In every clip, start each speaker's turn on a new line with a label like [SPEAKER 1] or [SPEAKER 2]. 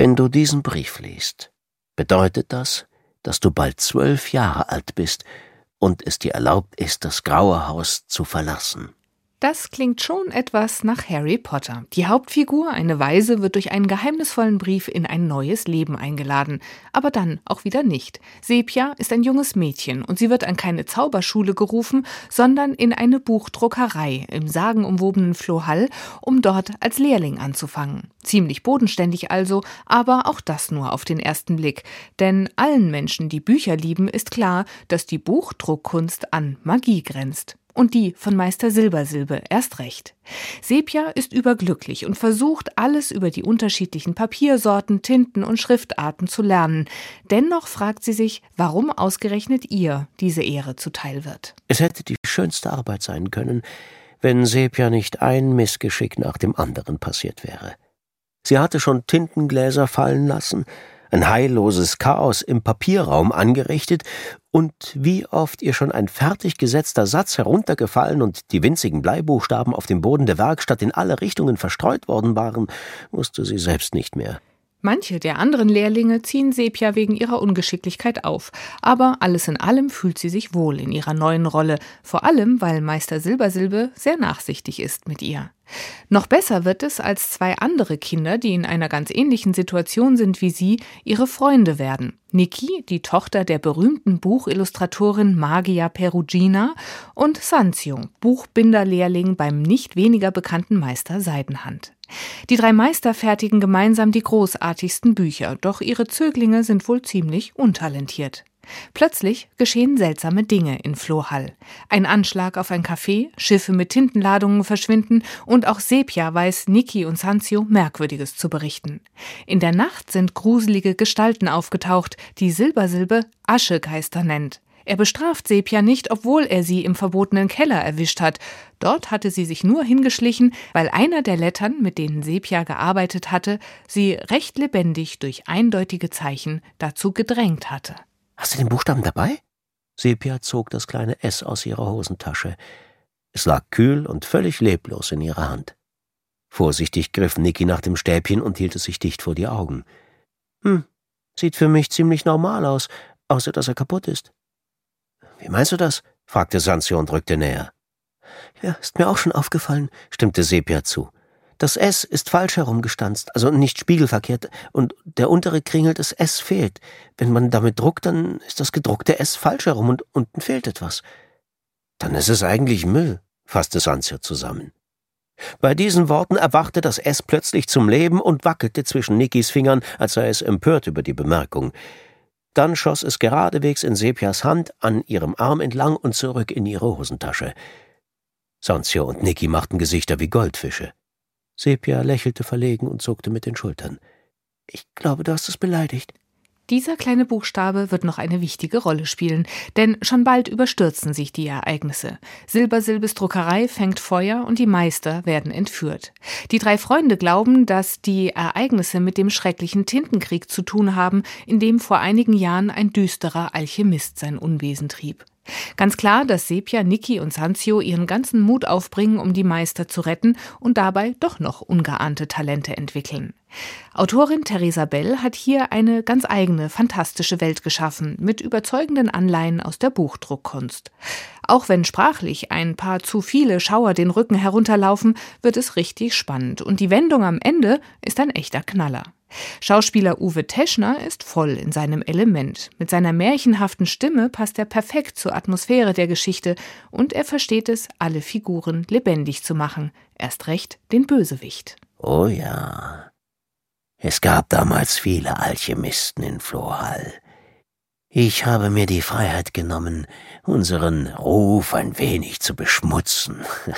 [SPEAKER 1] Wenn du diesen Brief liest, bedeutet das, dass du bald 12 Jahre alt bist und es dir erlaubt ist, das Graue Haus zu verlassen.
[SPEAKER 2] Das klingt schon etwas nach Harry Potter. Die Hauptfigur, eine Waise, wird durch einen geheimnisvollen Brief in ein neues Leben eingeladen. Aber dann auch wieder nicht. Sepia ist ein junges Mädchen und sie wird an keine Zauberschule gerufen, sondern in eine Buchdruckerei im sagenumwobenen Flohall, um dort als Lehrling anzufangen. Ziemlich bodenständig also, aber auch das nur auf den ersten Blick. Denn allen Menschen, die Bücher lieben, ist klar, dass die Buchdruckkunst an Magie grenzt. Und die von Meister Silbersilbe erst recht. Sepia ist überglücklich und versucht, alles über die unterschiedlichen Papiersorten, Tinten und Schriftarten zu lernen. Dennoch fragt sie sich, warum ausgerechnet ihr diese Ehre zuteil wird.
[SPEAKER 1] Es hätte die schönste Arbeit sein können, wenn Sepia nicht ein Missgeschick nach dem anderen passiert wäre. Sie hatte schon Tintengläser fallen lassen, ein heilloses Chaos im Papierraum angerichtet, und wie oft ihr schon ein fertig gesetzter Satz heruntergefallen und die winzigen Bleibuchstaben auf dem Boden der Werkstatt in alle Richtungen verstreut worden waren, wusste sie selbst nicht mehr.
[SPEAKER 2] Manche der anderen Lehrlinge ziehen Sepia wegen ihrer Ungeschicklichkeit auf, aber alles in allem fühlt sie sich wohl in ihrer neuen Rolle, vor allem, weil Meister Silbersilbe sehr nachsichtig ist mit ihr. Noch besser wird es, als 2 andere Kinder, die in einer ganz ähnlichen Situation sind wie sie, ihre Freunde werden. Niki, die Tochter der berühmten Buchillustratorin Magia Perugina, und Sanzio, Buchbinderlehrling beim nicht weniger bekannten Meister Seidenhand. Die 3 Meister fertigen gemeinsam die großartigsten Bücher, doch ihre Zöglinge sind wohl ziemlich untalentiert. Plötzlich geschehen seltsame Dinge in Flohall. Ein Anschlag auf ein Café, Schiffe mit Tintenladungen verschwinden und auch Sepia weiß Niki und Sanzio Merkwürdiges zu berichten. In der Nacht sind gruselige Gestalten aufgetaucht, die Silbersilbe Aschegeister nennt. Er bestraft Sepia nicht, obwohl er sie im verbotenen Keller erwischt hat. Dort hatte sie sich nur hingeschlichen, weil einer der Lettern, mit denen Sepia gearbeitet hatte, sie recht lebendig durch eindeutige Zeichen dazu gedrängt hatte.
[SPEAKER 1] »Hast du den Buchstaben dabei?« Sepia zog das kleine S aus ihrer Hosentasche. Es lag kühl und völlig leblos in ihrer Hand. Vorsichtig griff Niki nach dem Stäbchen und hielt es sich dicht vor die Augen. Sieht für mich ziemlich normal aus, außer dass er kaputt ist.« »Wie meinst du das?« fragte Sanzio und rückte näher. »Ja, ist mir auch schon aufgefallen«, stimmte Sepia zu. »Das S ist falsch herumgestanzt, also nicht spiegelverkehrt, und der untere Kringel des S fehlt. Wenn man damit druckt, dann ist das gedruckte S falsch herum und unten fehlt etwas.« »Dann ist es eigentlich Müll«, fasste Sanzio zusammen. Bei diesen Worten erwachte das S plötzlich zum Leben und wackelte zwischen Nikis Fingern, als sei es empört über die Bemerkung. Dann schoss es geradewegs in Sepias Hand, an ihrem Arm entlang und zurück in ihre Hosentasche. Sanzio und Niki machten Gesichter wie Goldfische. Sepia lächelte verlegen und zuckte mit den Schultern. »Ich glaube, du hast es beleidigt.«
[SPEAKER 2] Dieser kleine Buchstabe wird noch eine wichtige Rolle spielen, denn schon bald überstürzen sich die Ereignisse. Silbersilbes Druckerei fängt Feuer und die Meister werden entführt. Die 3 Freunde glauben, dass die Ereignisse mit dem schrecklichen Tintenkrieg zu tun haben, in dem vor einigen Jahren ein düsterer Alchemist sein Unwesen trieb. Ganz klar, dass Sepia, Niki und Sanzio ihren ganzen Mut aufbringen, um die Meister zu retten und dabei doch noch ungeahnte Talente entwickeln. Autorin Theresa Bell hat hier eine ganz eigene, fantastische Welt geschaffen, mit überzeugenden Anleihen aus der Buchdruckkunst. Auch wenn sprachlich ein paar zu viele Schauer den Rücken herunterlaufen, wird es richtig spannend und die Wendung am Ende ist ein echter Knaller. Schauspieler Uwe Teschner ist voll in seinem Element. Mit seiner märchenhaften Stimme passt er perfekt zur Atmosphäre der Geschichte und er versteht es, alle Figuren lebendig zu machen. Erst recht den Bösewicht.
[SPEAKER 1] »Oh ja, es gab damals viele Alchemisten in Flohall. Ich habe mir die Freiheit genommen, unseren Ruf ein wenig zu beschmutzen.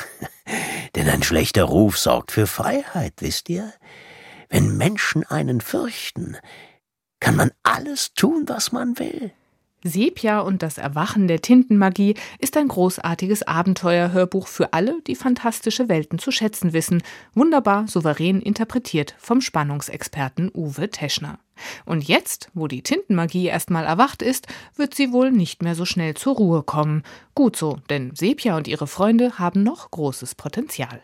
[SPEAKER 1] Denn ein schlechter Ruf sorgt für Freiheit, wisst ihr? Wenn Menschen einen fürchten, kann man alles tun, was man will.«
[SPEAKER 2] Sepia und das Erwachen der Tintenmagie ist ein großartiges Abenteuerhörbuch für alle, die fantastische Welten zu schätzen wissen. Wunderbar souverän interpretiert vom Spannungsexperten Uwe Teschner. Und jetzt, wo die Tintenmagie erstmal erwacht ist, wird sie wohl nicht mehr so schnell zur Ruhe kommen. Gut so, denn Sepia und ihre Freunde haben noch großes Potenzial.